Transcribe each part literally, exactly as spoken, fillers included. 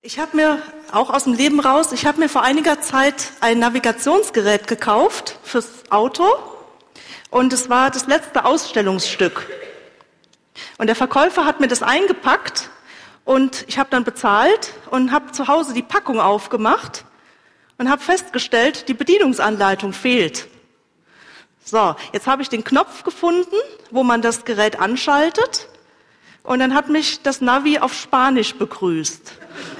Ich habe mir auch aus dem Leben raus, ich habe mir vor einiger Zeit ein Navigationsgerät gekauft fürs Auto und es war das letzte Ausstellungsstück. Und der Verkäufer hat mir das eingepackt und ich habe dann bezahlt und habe zu Hause die Packung aufgemacht und habe festgestellt, die Bedienungsanleitung fehlt. So, jetzt habe ich den Knopf gefunden, wo man das Gerät anschaltet und dann hat mich das Navi auf Spanisch begrüßt.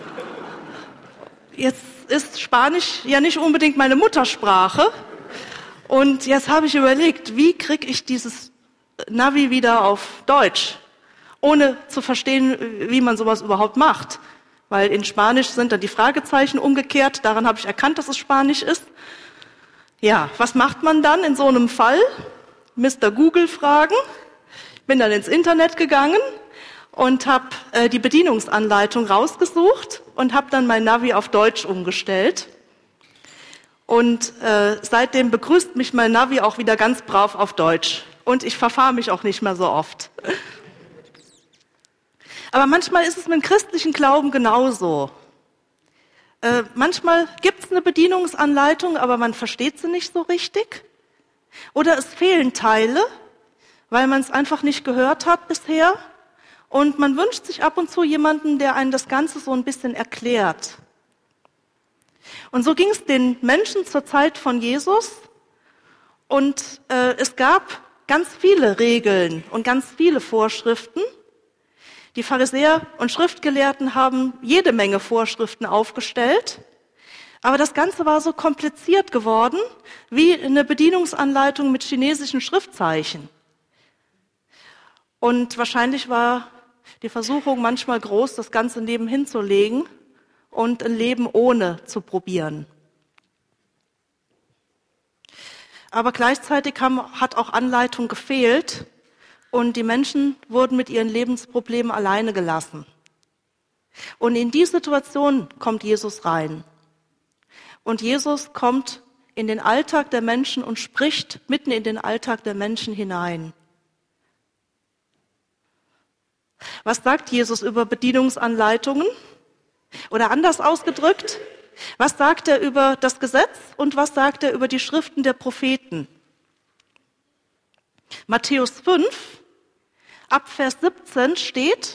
Jetzt ist Spanisch ja nicht unbedingt meine Muttersprache und jetzt habe ich überlegt, wie kriege ich dieses Navi wieder auf Deutsch, ohne zu verstehen, wie man sowas überhaupt macht. Weil in Spanisch sind dann die Fragezeichen umgekehrt, daran habe ich erkannt, dass es Spanisch ist. Ja, was macht man dann in so einem Fall? Mister Google fragen. Ich bin dann ins Internet gegangen und habe äh, die Bedienungsanleitung rausgesucht und habe dann mein Navi auf Deutsch umgestellt. Und äh, seitdem begrüßt mich mein Navi auch wieder ganz brav auf Deutsch. Und ich verfahre mich auch nicht mehr so oft. Aber manchmal ist es mit dem christlichen Glauben genauso. Äh, manchmal gibt es eine Bedienungsanleitung, aber man versteht sie nicht so richtig. Oder es fehlen Teile, weil man es einfach nicht gehört hat bisher. Und man wünscht sich ab und zu jemanden, der einen das Ganze so ein bisschen erklärt. Und so ging es den Menschen zur Zeit von Jesus. Und äh, es gab ganz viele Regeln und ganz viele Vorschriften. Die Pharisäer und Schriftgelehrten haben jede Menge Vorschriften aufgestellt. Aber das Ganze war so kompliziert geworden, wie eine Bedienungsanleitung mit chinesischen Schriftzeichen. Und wahrscheinlich war die Versuchung manchmal groß, das Ganze nebenhin zu legen und ein Leben ohne zu probieren. Aber gleichzeitig haben, hat auch Anleitung gefehlt und die Menschen wurden mit ihren Lebensproblemen alleine gelassen. Und in die Situation kommt Jesus rein. Und Jesus kommt in den Alltag der Menschen und spricht mitten in den Alltag der Menschen hinein. Was sagt Jesus über Bedienungsanleitungen? Oder anders ausgedrückt, was sagt er über das Gesetz und was sagt er über die Schriften der Propheten? Matthäus fünf, ab Vers siebzehn steht: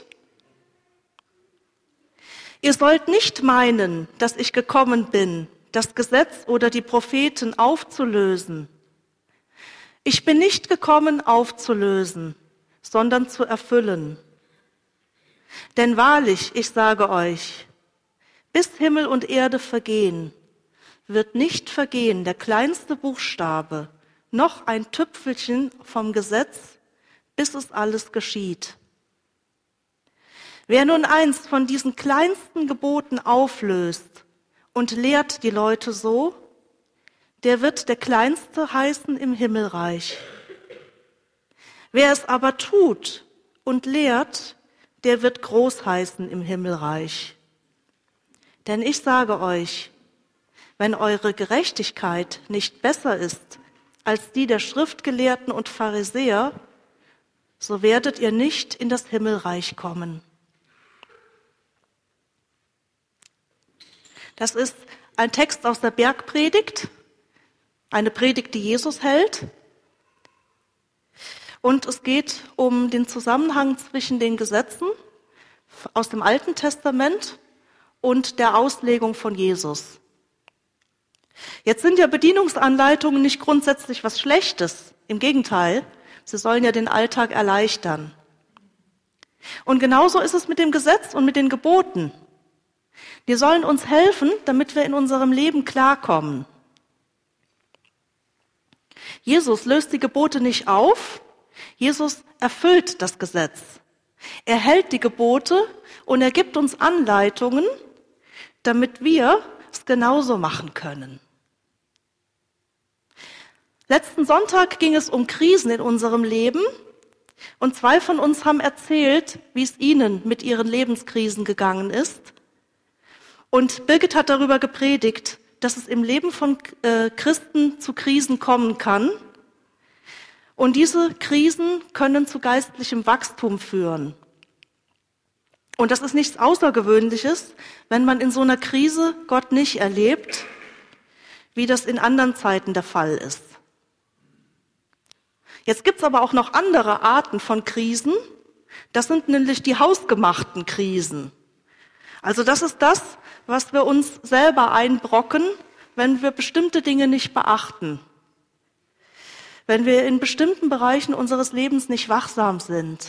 Ihr sollt nicht meinen, dass ich gekommen bin, das Gesetz oder die Propheten aufzulösen. Ich bin nicht gekommen, aufzulösen, sondern zu erfüllen. Denn wahrlich, ich sage euch, bis Himmel und Erde vergehen, wird nicht vergehen der kleinste Buchstabe, noch ein Tüpfelchen vom Gesetz, bis es alles geschieht. Wer nun eins von diesen kleinsten Geboten auflöst und lehrt die Leute so, der wird der Kleinste heißen im Himmelreich. Wer es aber tut und lehrt, der wird groß heißen im Himmelreich. Denn ich sage euch, wenn eure Gerechtigkeit nicht besser ist als die der Schriftgelehrten und Pharisäer, so werdet ihr nicht in das Himmelreich kommen. Das ist ein Text aus der Bergpredigt, eine Predigt, die Jesus hält. Und es geht um den Zusammenhang zwischen den Gesetzen aus dem Alten Testament und der Auslegung von Jesus. Jetzt sind ja Bedienungsanleitungen nicht grundsätzlich was Schlechtes. Im Gegenteil, sie sollen ja den Alltag erleichtern. Und genauso ist es mit dem Gesetz und mit den Geboten. Die sollen uns helfen, damit wir in unserem Leben klarkommen. Jesus löst die Gebote nicht auf. Jesus erfüllt das Gesetz. Er hält die Gebote und er gibt uns Anleitungen, damit wir es genauso machen können. Letzten Sonntag ging es um Krisen in unserem Leben und zwei von uns haben erzählt, wie es ihnen mit ihren Lebenskrisen gegangen ist. Und Birgit hat darüber gepredigt, dass es im Leben von äh, Christen zu Krisen kommen kann. Und diese Krisen können zu geistlichem Wachstum führen. Und das ist nichts Außergewöhnliches, wenn man in so einer Krise Gott nicht erlebt, wie das in anderen Zeiten der Fall ist. Jetzt gibt's aber auch noch andere Arten von Krisen. Das sind nämlich die hausgemachten Krisen. Also das ist das, was wir uns selber einbrocken, wenn wir bestimmte Dinge nicht beachten. Wenn wir in bestimmten Bereichen unseres Lebens nicht wachsam sind.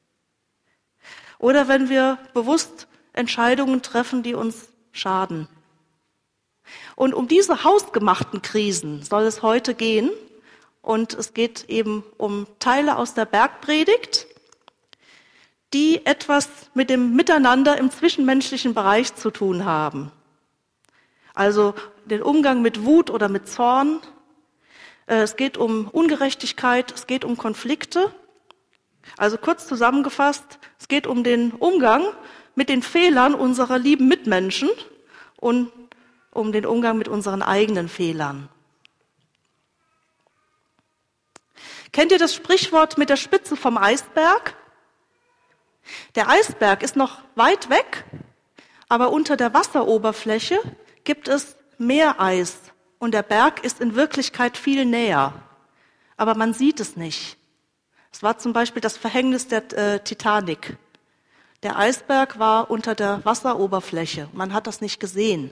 Oder wenn wir bewusst Entscheidungen treffen, die uns schaden. Und um diese hausgemachten Krisen soll es heute gehen. Und es geht eben um Teile aus der Bergpredigt, die etwas mit dem Miteinander im zwischenmenschlichen Bereich zu tun haben. Also den Umgang mit Wut oder mit Zorn. Es geht um Ungerechtigkeit, es geht um Konflikte. Also kurz zusammengefasst, es geht um den Umgang mit den Fehlern unserer lieben Mitmenschen und um den Umgang mit unseren eigenen Fehlern. Kennt ihr das Sprichwort mit der Spitze vom Eisberg? Der Eisberg ist noch weit weg, aber unter der Wasseroberfläche gibt es Meereis und der Berg ist in Wirklichkeit viel näher, aber man sieht es nicht. Es war zum Beispiel das Verhängnis der äh, Titanic. Der Eisberg war unter der Wasseroberfläche, man hat das nicht gesehen.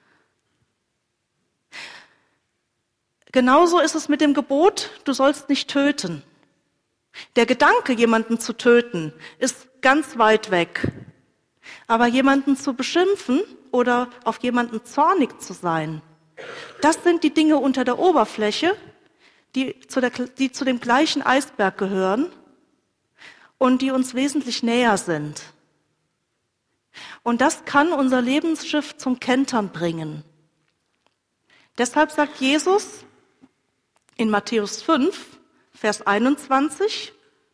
Genauso ist es mit dem Gebot, du sollst nicht töten. Der Gedanke, jemanden zu töten, ist ganz weit weg. Aber jemanden zu beschimpfen oder auf jemanden zornig zu sein, das sind die Dinge unter der Oberfläche, die zu, der, die zu dem gleichen Eisberg gehören und die uns wesentlich näher sind. Und das kann unser Lebensschiff zum Kentern bringen. Deshalb sagt Jesus in Matthäus fünf, Vers einundzwanzig,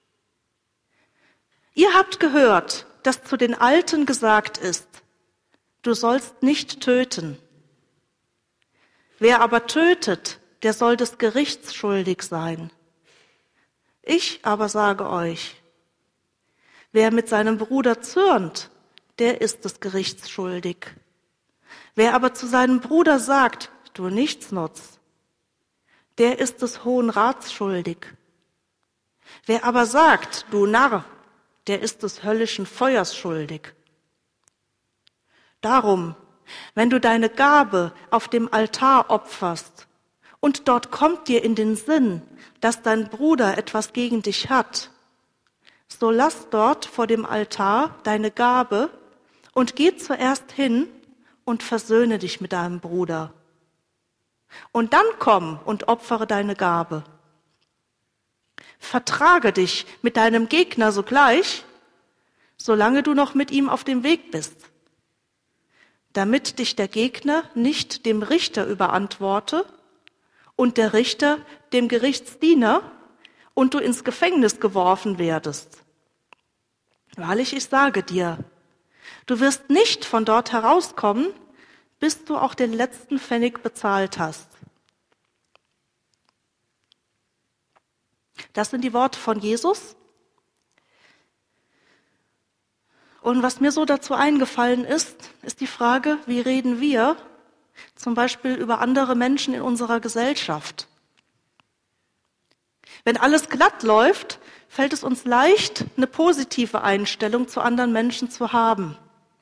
ihr habt gehört, dass zu den Alten gesagt ist, du sollst nicht töten. Wer aber tötet, der soll des Gerichts schuldig sein. Ich aber sage euch, wer mit seinem Bruder zürnt, der ist des Gerichts schuldig. Wer aber zu seinem Bruder sagt, du Nichtsnutz, der ist des Hohen Rats schuldig. Wer aber sagt, du Narr, der ist des höllischen Feuers schuldig. Darum, wenn du deine Gabe auf dem Altar opferst und dort kommt dir in den Sinn, dass dein Bruder etwas gegen dich hat, so lass dort vor dem Altar deine Gabe und geh zuerst hin und versöhne dich mit deinem Bruder. Und dann komm und opfere deine Gabe. Vertrage dich mit deinem Gegner sogleich, solange du noch mit ihm auf dem Weg bist, damit dich der Gegner nicht dem Richter überantworte und der Richter dem Gerichtsdiener und du ins Gefängnis geworfen werdest. Wahrlich, ich sage dir, du wirst nicht von dort herauskommen, bis du auch den letzten Pfennig bezahlt hast. Das sind die Worte von Jesus. Und was mir so dazu eingefallen ist, ist die Frage, wie reden wir zum Beispiel über andere Menschen in unserer Gesellschaft? Wenn alles glatt läuft, fällt es uns leicht, eine positive Einstellung zu anderen Menschen zu haben.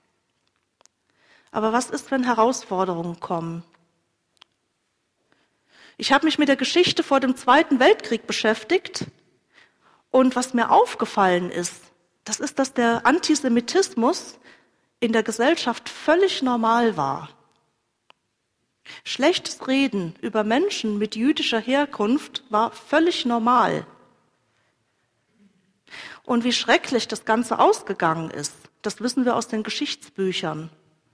Aber was ist, wenn Herausforderungen kommen? Ich habe mich mit der Geschichte vor dem Zweiten Weltkrieg beschäftigt und was mir aufgefallen ist, das ist, dass der Antisemitismus in der Gesellschaft völlig normal war. Schlechtes Reden über Menschen mit jüdischer Herkunft war völlig normal. Und wie schrecklich das Ganze ausgegangen ist, das wissen wir aus den Geschichtsbüchern.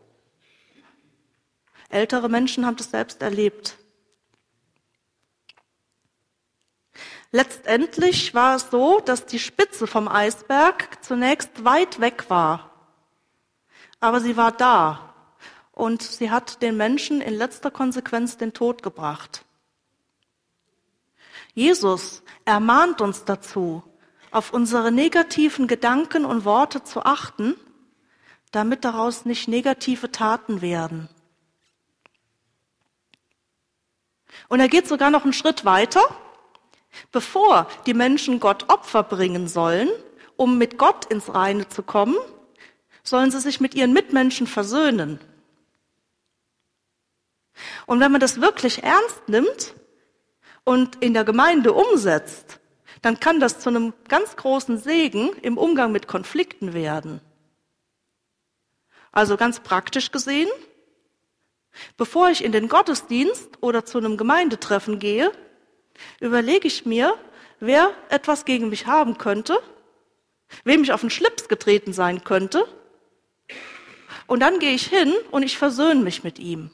Ältere Menschen haben das selbst erlebt. Letztendlich war es so, dass die Spitze vom Eisberg zunächst weit weg war. Aber sie war da und sie hat den Menschen in letzter Konsequenz den Tod gebracht. Jesus ermahnt uns dazu, auf unsere negativen Gedanken und Worte zu achten, damit daraus nicht negative Taten werden. Und er geht sogar noch einen Schritt weiter. Bevor die Menschen Gott Opfer bringen sollen, um mit Gott ins Reine zu kommen, sollen sie sich mit ihren Mitmenschen versöhnen. Und wenn man das wirklich ernst nimmt und in der Gemeinde umsetzt, dann kann das zu einem ganz großen Segen im Umgang mit Konflikten werden. Also ganz praktisch gesehen, bevor ich in den Gottesdienst oder zu einem Gemeindetreffen gehe, überlege ich mir, wer etwas gegen mich haben könnte, wem ich auf den Schlips getreten sein könnte, und dann gehe ich hin und ich versöhne mich mit ihm.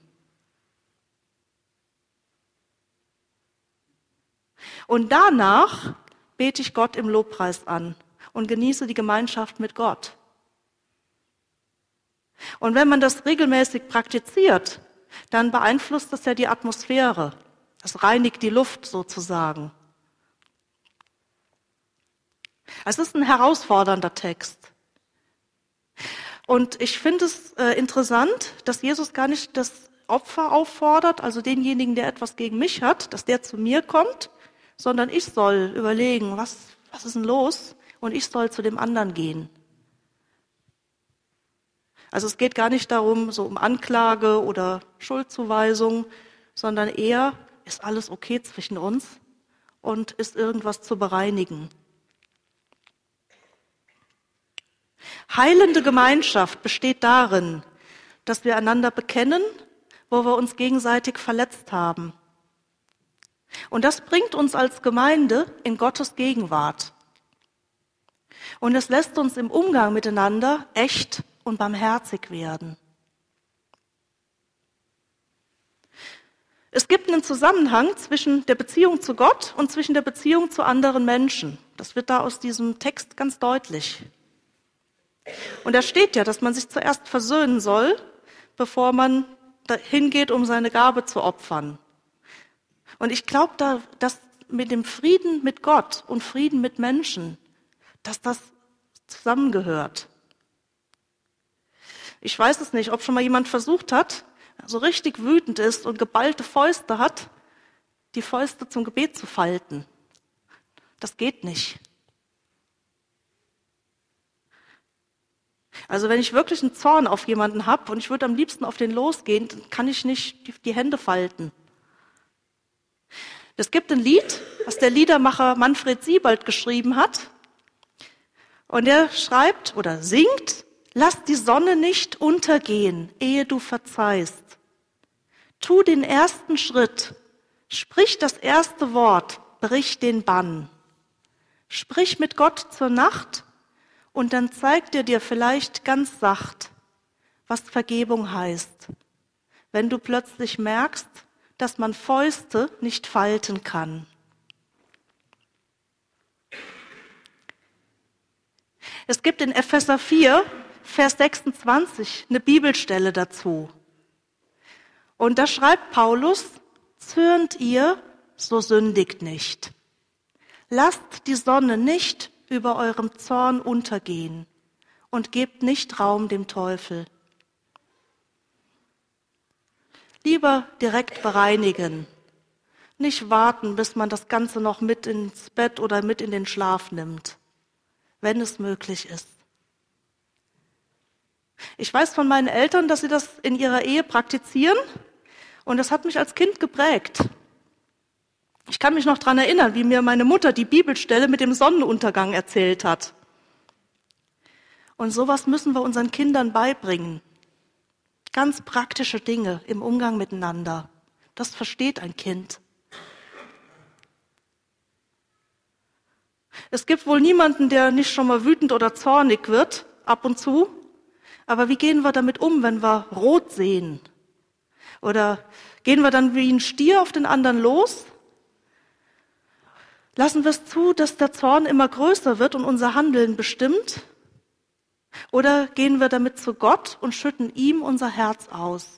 Und danach bete ich Gott im Lobpreis an und genieße die Gemeinschaft mit Gott. Und wenn man das regelmäßig praktiziert, dann beeinflusst das ja die Atmosphäre. Es reinigt die Luft sozusagen. Es ist ein herausfordernder Text. Und ich finde es äh, interessant, dass Jesus gar nicht das Opfer auffordert, also denjenigen, der etwas gegen mich hat, dass der zu mir kommt, sondern ich soll überlegen, was, was ist denn los? Und ich soll zu dem anderen gehen. Also es geht gar nicht darum, so um Anklage oder Schuldzuweisung, sondern eher, ist alles okay zwischen uns und ist irgendwas zu bereinigen. Heilende Gemeinschaft besteht darin, dass wir einander bekennen, wo wir uns gegenseitig verletzt haben. Und das bringt uns als Gemeinde in Gottes Gegenwart. Und es lässt uns im Umgang miteinander echt und barmherzig werden. Es gibt einen Zusammenhang zwischen der Beziehung zu Gott und zwischen der Beziehung zu anderen Menschen. Das wird da aus diesem Text ganz deutlich. Und da steht ja, dass man sich zuerst versöhnen soll, bevor man dahin geht, um seine Gabe zu opfern. Und ich glaube, da, dass mit dem Frieden mit Gott und Frieden mit Menschen, dass das zusammengehört. Ich weiß es nicht, ob schon mal jemand versucht hat, so richtig wütend ist und geballte Fäuste hat, die Fäuste zum Gebet zu falten. Das geht nicht. Also wenn ich wirklich einen Zorn auf jemanden habe und ich würde am liebsten auf den losgehen, dann kann ich nicht die, die Hände falten. Es gibt ein Lied, was der Liedermacher Manfred Siebald geschrieben hat. Und er schreibt oder singt: Lass die Sonne nicht untergehen, ehe du verzeihst. Tu den ersten Schritt, sprich das erste Wort, brich den Bann. Sprich mit Gott zur Nacht und dann zeigt er dir vielleicht ganz sacht, was Vergebung heißt, wenn du plötzlich merkst, dass man Fäuste nicht falten kann. Es gibt in Epheser vier, Vers sechsundzwanzig, eine Bibelstelle dazu. Und da schreibt Paulus: Zürnt ihr, so sündigt nicht. Lasst die Sonne nicht über eurem Zorn untergehen und gebt nicht Raum dem Teufel. Lieber direkt bereinigen, nicht warten, bis man das Ganze noch mit ins Bett oder mit in den Schlaf nimmt, wenn es möglich ist. Ich weiß von meinen Eltern, dass sie das in ihrer Ehe praktizieren, und das hat mich als Kind geprägt. Ich kann mich noch daran erinnern, wie mir meine Mutter die Bibelstelle mit dem Sonnenuntergang erzählt hat. Und sowas müssen wir unseren Kindern beibringen. Ganz praktische Dinge im Umgang miteinander. Das versteht ein Kind. Es gibt wohl niemanden, der nicht schon mal wütend oder zornig wird, ab und zu. Aber wie gehen wir damit um, wenn wir rot sehen? Oder gehen wir dann wie ein Stier auf den anderen los? Lassen wir es zu, dass der Zorn immer größer wird und unser Handeln bestimmt? Oder gehen wir damit zu Gott und schütten ihm unser Herz aus?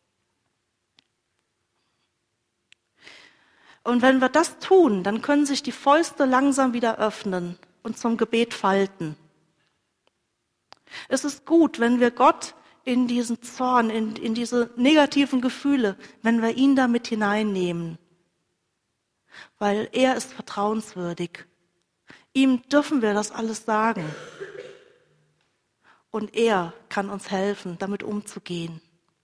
Und wenn wir das tun, dann können sich die Fäuste langsam wieder öffnen und zum Gebet falten. Es ist gut, wenn wir Gott in diesen Zorn, in, in diese negativen Gefühle, wenn wir ihn damit hineinnehmen. Weil er ist vertrauenswürdig. Ihm dürfen wir das alles sagen. Und er kann uns helfen, damit umzugehen.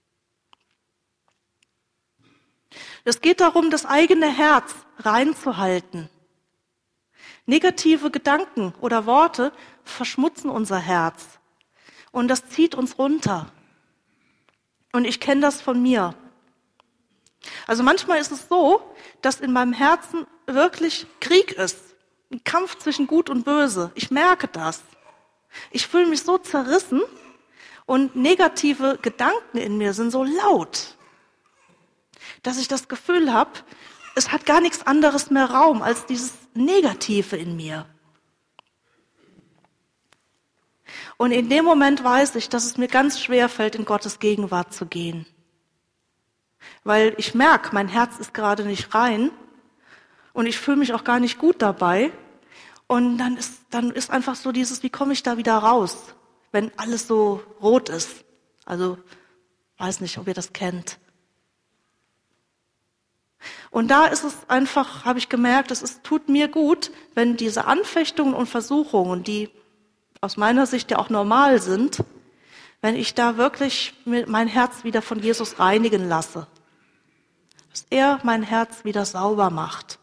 Es geht darum, das eigene Herz reinzuhalten. Negative Gedanken oder Worte verschmutzen unser Herz. Und das zieht uns runter. Und ich kenne das von mir. Also manchmal ist es so, dass in meinem Herzen wirklich Krieg ist. Ein Kampf zwischen Gut und Böse. Ich merke das. Ich fühle mich so zerrissen und negative Gedanken in mir sind so laut, dass ich das Gefühl habe, es hat gar nichts anderes mehr Raum als dieses Negative in mir. Und in dem Moment weiß ich, dass es mir ganz schwer fällt, in Gottes Gegenwart zu gehen. Weil ich merke, mein Herz ist gerade nicht rein und ich fühle mich auch gar nicht gut dabei. Und dann ist, dann ist einfach so dieses, wie komme ich da wieder raus, wenn alles so rot ist. Also, weiß nicht, ob ihr das kennt. Und da ist es einfach, habe ich gemerkt, es ist, tut mir gut, wenn diese Anfechtungen und Versuchungen, die aus meiner Sicht ja auch normal sind, wenn ich da wirklich mein Herz wieder von Jesus reinigen lasse. Dass er mein Herz wieder sauber macht.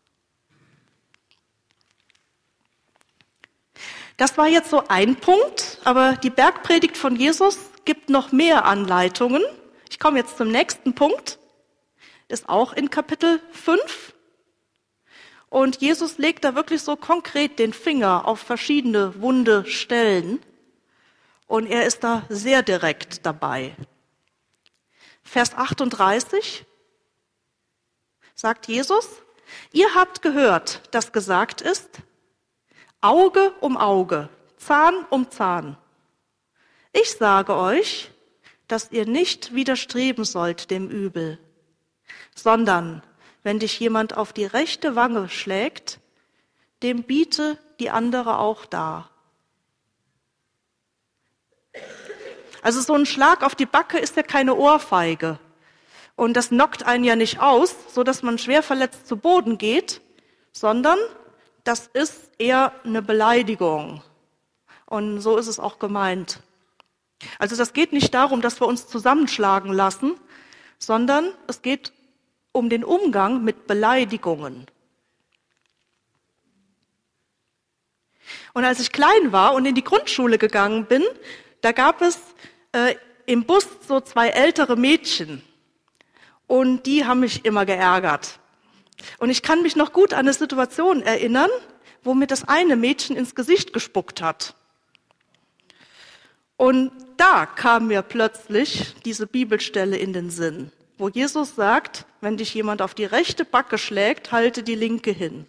Das war jetzt so ein Punkt, aber die Bergpredigt von Jesus gibt noch mehr Anleitungen. Ich komme jetzt zum nächsten Punkt. Ist auch in Kapitel fünf. Und Jesus legt da wirklich so konkret den Finger auf verschiedene wunde Stellen. Und er ist da sehr direkt dabei. Vers achtunddreißig sagt Jesus, ihr habt gehört, dass gesagt ist, Auge um Auge, Zahn um Zahn. Ich sage euch, dass ihr nicht widerstreben sollt dem Übel, sondern wenn dich jemand auf die rechte Wange schlägt, dem biete die andere auch dar. Also so ein Schlag auf die Backe ist ja keine Ohrfeige. Und das knockt einen ja nicht aus, so dass man schwer verletzt zu Boden geht, sondern das ist eher eine Beleidigung. Und so ist es auch gemeint. Also das geht nicht darum, dass wir uns zusammenschlagen lassen, sondern es geht um den Umgang mit Beleidigungen. Und als ich klein war und in die Grundschule gegangen bin, da gab es äh, im Bus so zwei ältere Mädchen. Und die haben mich immer geärgert. Und ich kann mich noch gut an eine Situation erinnern, wo mir das eine Mädchen ins Gesicht gespuckt hat. Und da kam mir plötzlich diese Bibelstelle in den Sinn, wo Jesus sagt, wenn dich jemand auf die rechte Backe schlägt, halte die linke hin.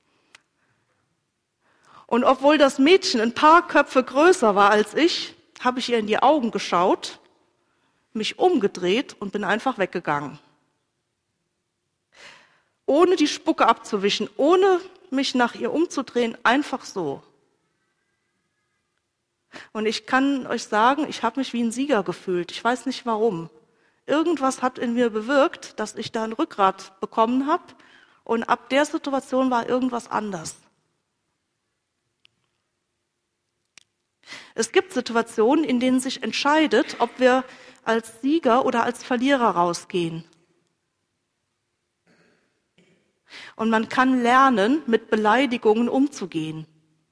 Und obwohl das Mädchen ein paar Köpfe größer war als ich, habe ich ihr in die Augen geschaut, mich umgedreht und bin einfach weggegangen. Ohne die Spucke abzuwischen, ohne mich nach ihr umzudrehen, einfach so. Und ich kann euch sagen, ich habe mich wie ein Sieger gefühlt. Ich weiß nicht warum. Irgendwas hat in mir bewirkt, dass ich da ein Rückgrat bekommen habe. Und ab der Situation war irgendwas anders. Es gibt Situationen, in denen sich entscheidet, ob wir als Sieger oder als Verlierer rausgehen. Und man kann lernen, mit Beleidigungen umzugehen.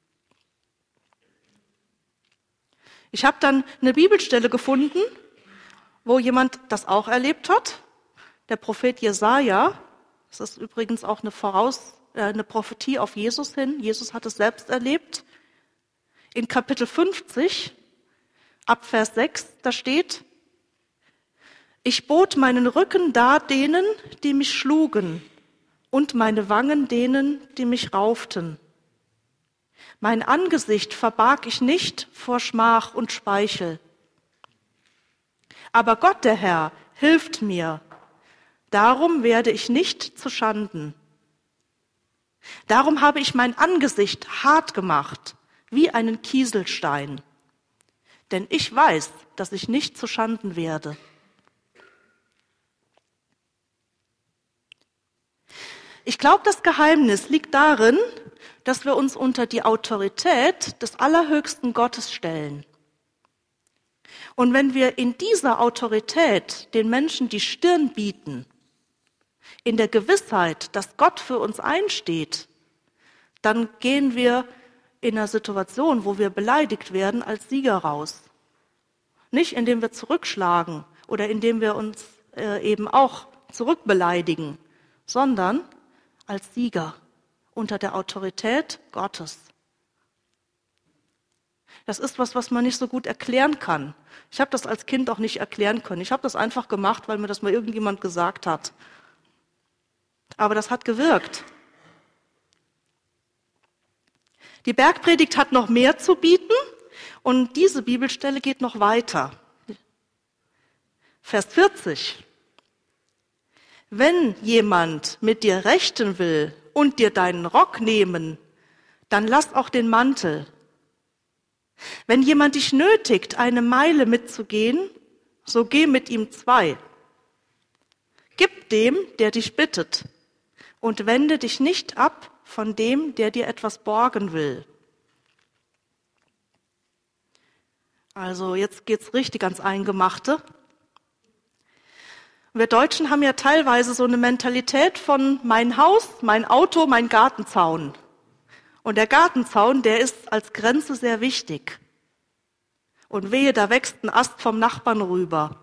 Ich habe dann eine Bibelstelle gefunden, wo jemand das auch erlebt hat. Der Prophet Jesaja, das ist übrigens auch eine, Voraus, äh, eine Prophetie auf Jesus hin. Jesus hat es selbst erlebt. In Kapitel fünfzig, ab Vers sechs, da steht, ich bot meinen Rücken dar denen, die mich schlugen, und meine Wangen denen, die mich rauften. Mein Angesicht verbarg ich nicht vor Schmach und Speichel. Aber Gott, der Herr, hilft mir. Darum werde ich nicht zu Schanden. Darum habe ich mein Angesicht hart gemacht, wie einen Kieselstein. denn ich weiß, dass ich nicht zu Schanden werde. Ich glaube, das Geheimnis liegt darin, dass wir uns unter die Autorität des allerhöchsten Gottes stellen. Und wenn wir in dieser Autorität den Menschen die Stirn bieten, in der Gewissheit, dass Gott für uns einsteht, dann gehen wir in einer Situation, wo wir beleidigt werden, als Sieger raus. Nicht indem wir zurückschlagen oder indem wir uns äh, eben auch zurückbeleidigen, sondern als Sieger unter der Autorität Gottes. Das ist was, was man nicht so gut erklären kann. Ich habe das als Kind auch nicht erklären können. Ich habe das einfach gemacht, weil mir das mal irgendjemand gesagt hat. Aber das hat gewirkt. Die Bergpredigt hat noch mehr zu bieten und diese Bibelstelle geht noch weiter. Vers vierzig. Wenn jemand mit dir rechten will und dir deinen Rock nehmen, dann lass auch den Mantel. Wenn jemand dich nötigt, eine Meile mitzugehen, so geh mit ihm zwei. Gib dem, der dich bittet, und wende dich nicht ab von dem, der dir etwas borgen will. Also jetzt geht's richtig ans Eingemachte. Wir Deutschen haben ja teilweise so eine Mentalität von mein Haus, mein Auto, mein Gartenzaun. Und der Gartenzaun, der ist als Grenze sehr wichtig. Und wehe, da wächst ein Ast vom Nachbarn rüber.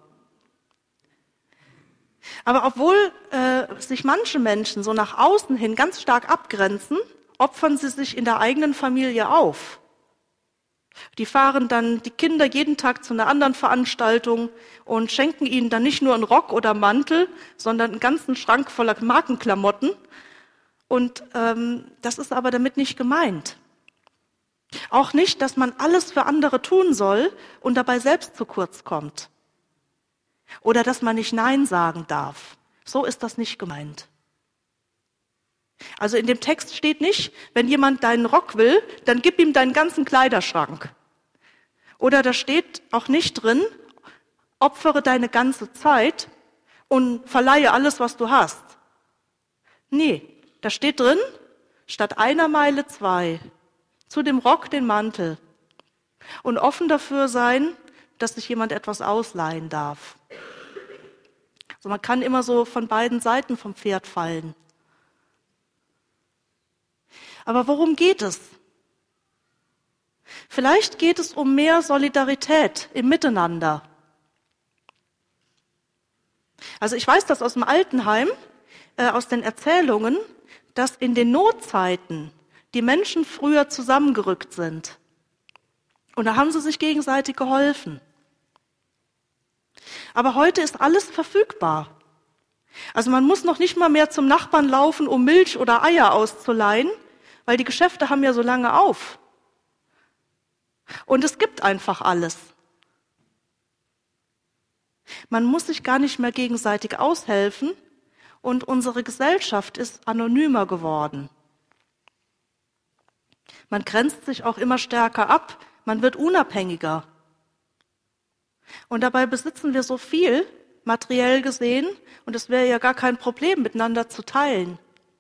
Aber obwohl äh, sich manche Menschen so nach außen hin ganz stark abgrenzen, opfern sie sich in der eigenen Familie auf. Die fahren dann die Kinder jeden Tag zu einer anderen Veranstaltung und schenken ihnen dann nicht nur einen Rock oder Mantel, sondern einen ganzen Schrank voller Markenklamotten. Und ähm, das ist aber damit nicht gemeint. Auch nicht, dass man alles für andere tun soll und dabei selbst zu kurz kommt. Oder dass man nicht Nein sagen darf. So ist das nicht gemeint. Also in dem Text steht nicht, wenn jemand deinen Rock will, dann gib ihm deinen ganzen Kleiderschrank. Oder da steht auch nicht drin, opfere deine ganze Zeit und verleihe alles, was du hast. Nee, da steht drin, statt einer Meile zwei, zu dem Rock den Mantel. Und offen dafür sein, dass sich jemand etwas ausleihen darf. Also man kann immer so von beiden Seiten vom Pferd fallen. Aber worum geht es? Vielleicht geht es um mehr Solidarität im Miteinander. Also ich weiß das aus dem Altenheim, äh, aus den Erzählungen, dass in den Notzeiten die Menschen früher zusammengerückt sind. Und da haben sie sich gegenseitig geholfen. Aber heute ist alles verfügbar. Also man muss noch nicht mal mehr zum Nachbarn laufen, um Milch oder Eier auszuleihen, weil die Geschäfte haben ja so lange auf. Und es gibt einfach alles. Man muss sich gar nicht mehr gegenseitig aushelfen und unsere Gesellschaft ist anonymer geworden. Man grenzt sich auch immer stärker ab, man wird unabhängiger. Und dabei besitzen wir so viel, materiell gesehen, und es wäre ja gar kein Problem, miteinander zu teilen.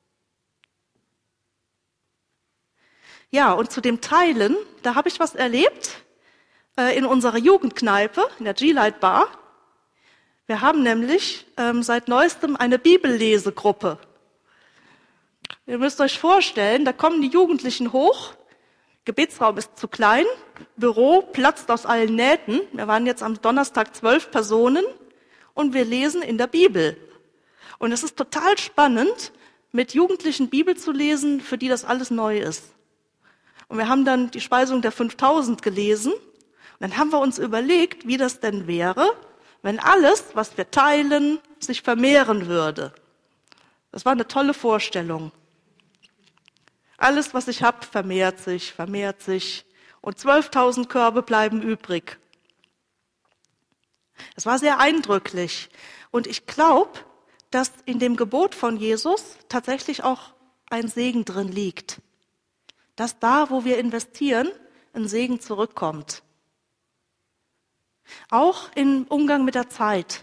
Ja, und zu dem Teilen, da habe ich was erlebt äh, in unserer Jugendkneipe, in der G-Light Bar. Wir haben nämlich ähm, seit neuestem eine Bibellesegruppe. Ihr müsst euch vorstellen, da kommen die Jugendlichen hoch, Gebetsraum ist zu klein, Büro platzt aus allen Nähten. Wir waren jetzt am Donnerstag zwölf Personen und wir lesen in der Bibel. Und es ist total spannend, mit Jugendlichen Bibel zu lesen, für die das alles neu ist. Und wir haben dann die Speisung der fünftausend gelesen. Und dann haben wir uns überlegt, wie das denn wäre, wenn alles, was wir teilen, sich vermehren würde. Das war eine tolle Vorstellung. Alles, was ich habe, vermehrt sich, vermehrt sich. Und zwölftausend Körbe bleiben übrig. Das war sehr eindrücklich. Und ich glaube, dass in dem Gebot von Jesus tatsächlich auch ein Segen drin liegt. Dass da, wo wir investieren, ein Segen zurückkommt. Auch im Umgang mit der Zeit.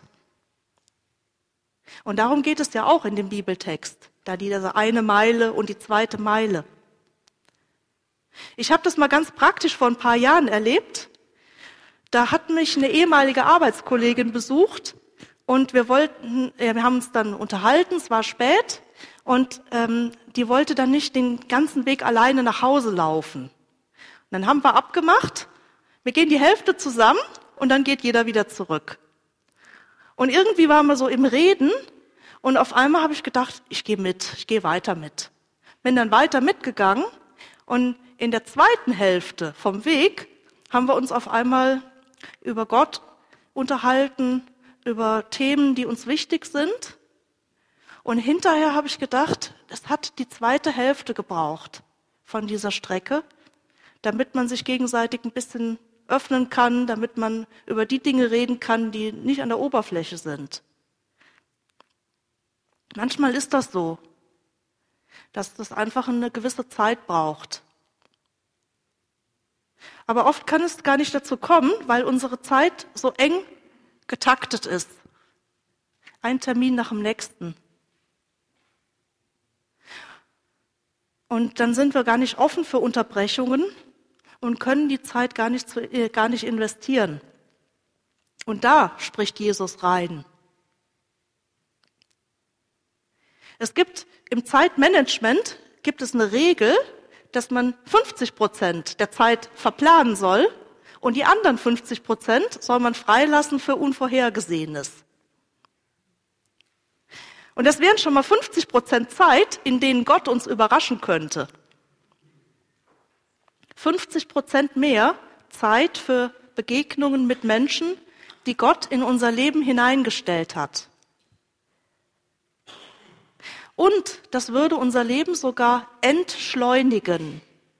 Und darum geht es ja auch in dem Bibeltext, da diese eine Meile und die zweite Meile. Ich habe das mal ganz praktisch vor ein paar Jahren erlebt. Da hat mich eine ehemalige Arbeitskollegin besucht und wir wollten, wir haben uns dann unterhalten, es war spät und ähm, die wollte dann nicht den ganzen Weg alleine nach Hause laufen. Und dann haben wir abgemacht, wir gehen die Hälfte zusammen und dann geht jeder wieder zurück. Und irgendwie waren wir so im Reden und auf einmal habe ich gedacht, ich gehe mit, ich gehe weiter mit. Bin dann weiter mitgegangen und in der zweiten Hälfte vom Weg haben wir uns auf einmal über Gott unterhalten, über Themen, die uns wichtig sind. Und hinterher habe ich gedacht, es hat die zweite Hälfte gebraucht von dieser Strecke, damit man sich gegenseitig ein bisschen öffnen kann, damit man über die Dinge reden kann, die nicht an der Oberfläche sind. Manchmal ist das so, dass das einfach eine gewisse Zeit braucht. Aber oft kann es gar nicht dazu kommen, weil unsere Zeit so eng getaktet ist. Ein Termin nach dem nächsten. Und dann sind wir gar nicht offen für Unterbrechungen und können die Zeit gar nicht, zu, äh, gar nicht investieren. Und da spricht Jesus rein. Es gibt im Zeitmanagement gibt es eine Regel, dass man fünfzig Prozent der Zeit verplanen soll und die anderen fünfzig Prozent soll man freilassen für Unvorhergesehenes. Und das wären schon mal fünfzig Prozent Zeit, in denen Gott uns überraschen könnte. fünfzig Prozent mehr Zeit für Begegnungen mit Menschen, die Gott in unser Leben hineingestellt hat. Und das würde unser Leben sogar entschleunigen.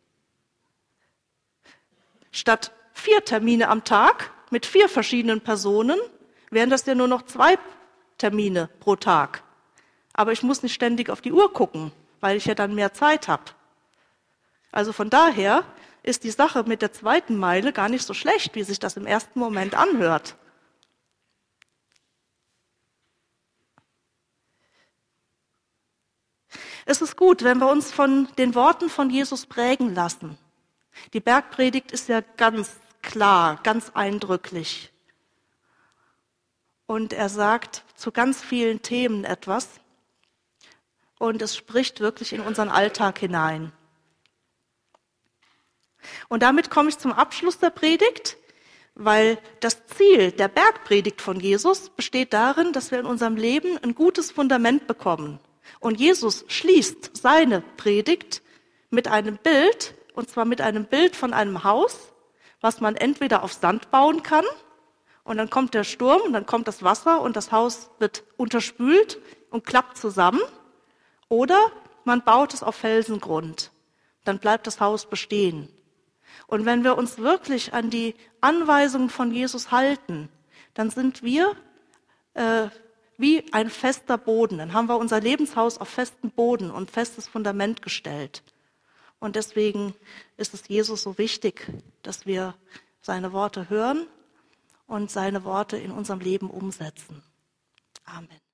Statt vier Termine am Tag mit vier verschiedenen Personen wären das ja nur noch zwei Termine pro Tag. Aber ich muss nicht ständig auf die Uhr gucken, weil ich ja dann mehr Zeit habe. Also von daher ist die Sache mit der zweiten Meile gar nicht so schlecht, wie sich das im ersten Moment anhört. Es ist gut, wenn wir uns von den Worten von Jesus prägen lassen. Die Bergpredigt ist ja ganz klar, ganz eindrücklich. Und er sagt zu ganz vielen Themen etwas. Und es spricht wirklich in unseren Alltag hinein. Und damit komme ich zum Abschluss der Predigt, weil das Ziel der Bergpredigt von Jesus besteht darin, dass wir in unserem Leben ein gutes Fundament bekommen. Und Jesus schließt seine Predigt mit einem Bild, und zwar mit einem Bild von einem Haus, was man entweder auf Sand bauen kann, und dann kommt der Sturm, und dann kommt das Wasser, und das Haus wird unterspült und klappt zusammen, oder man baut es auf Felsengrund, dann bleibt das Haus bestehen. Und wenn wir uns wirklich an die Anweisungen von Jesus halten, dann sind wir äh, wie ein fester Boden. Dann haben wir unser Lebenshaus auf festen Boden und festes Fundament gestellt. Und deswegen ist es Jesus so wichtig, dass wir seine Worte hören und seine Worte in unserem Leben umsetzen. Amen.